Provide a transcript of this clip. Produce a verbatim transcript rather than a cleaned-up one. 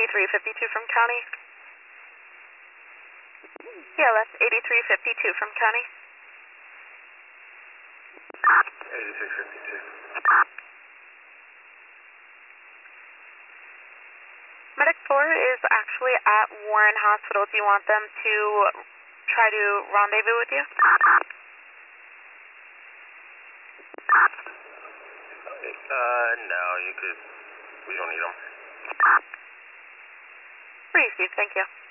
eighty-three fifty-two from county. Yeah, that's eighty-three fifty-two from county. eighty-three fifty-two. Medic four is actually at Warren Hospital. Do you want them to try to rendezvous with you? Uh, no, you could, we don't need them. Received, thank you.